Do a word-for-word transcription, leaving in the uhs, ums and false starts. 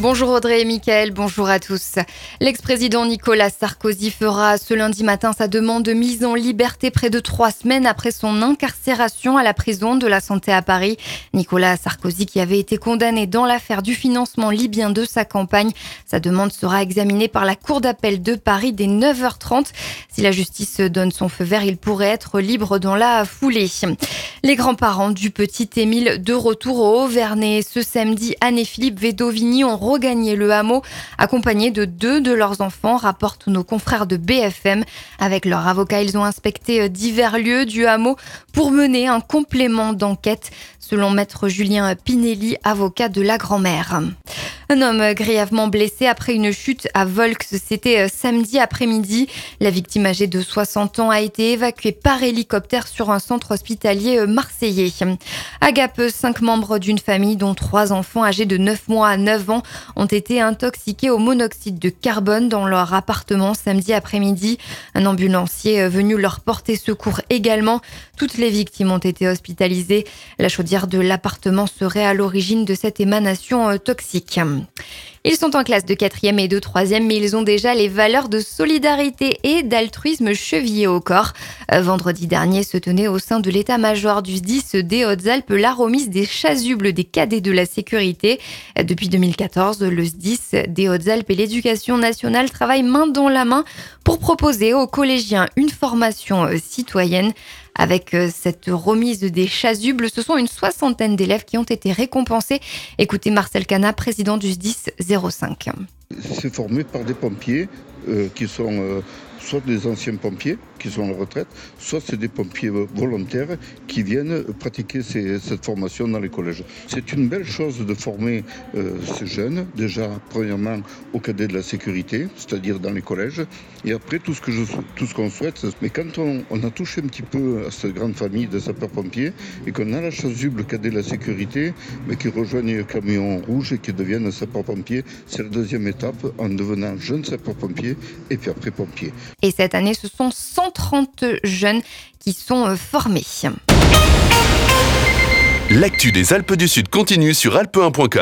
Bonjour Audrey et Mickaël, bonjour à tous. L'ex-président Nicolas Sarkozy fera ce lundi matin sa demande de mise en liberté près de trois semaines après son incarcération à la prison de la Santé à Paris. Nicolas Sarkozy qui avait été condamné dans l'affaire du financement libyen de sa campagne. Sa demande sera examinée par la Cour d'appel de Paris dès neuf heures trente. Si la justice donne son feu vert, il pourrait être libre dans la foulée. Les grands-parents du petit Émile de retour au Haut-Vernay. Ce samedi, Anne et Philippe Vedovini ont regagné le hameau, accompagnés de deux de leurs enfants, rapportent nos confrères de B F M. Avec leurs avocats, ils ont inspecté divers lieux du hameau pour mener un complément d'enquête, selon maître Julien Pinelli, avocat de la grand-mère. Un homme grièvement blessé après une chute à Volx, c'était samedi après-midi. La victime âgée de soixante ans a été évacuée par hélicoptère sur un centre hospitalier marseillais. À Gap, cinq membres d'une famille dont trois enfants âgés de neuf mois à neuf ans ont été intoxiqués au monoxyde de carbone dans leur appartement samedi après-midi. Un ambulancier venu leur porter secours également. Toutes les victimes ont été hospitalisées. La chaudière de l'appartement serait à l'origine de cette émanation toxique. Ils sont en classe de quatrième et de troisième, mais ils ont déjà les valeurs de solidarité et d'altruisme chevillées au corps. Vendredi dernier se tenait au sein de l'état-major du S D I S des Hautes-Alpes la remise des chasubles des cadets de la sécurité. Depuis deux mille quatorze, le S D I S des Hautes-Alpes et l'Éducation nationale travaillent main dans la main pour proposer aux collégiens une formation citoyenne. Avec cette remise des chasubles, ce sont une soixantaine d'élèves qui ont été récompensés. Écoutez Marcel Cana, président du S D I S zéro cinq. C'est formé par des pompiers euh, qui sont euh, soit des anciens pompiers qui sont en retraite, soit c'est des pompiers volontaires qui viennent pratiquer ces, cette formation dans les collèges. C'est une belle chose de former euh, ces jeunes, déjà premièrement au cadet de la sécurité, c'est-à-dire dans les collèges, et après tout ce que je, tout ce qu'on souhaite. Mais quand on, on a touché un petit peu à cette grande famille de sapeurs-pompiers et qu'on a la chasuble cadet de la sécurité, mais qui rejoignent le camion rouge et qui deviennent sapeurs-pompiers, c'est la deuxième étape en devenant jeune sapeur-pompier et puis après pompier. Et cette année, ce sont cent trente jeunes qui sont formés. L'actu des Alpes du Sud continue sur alpe un point com.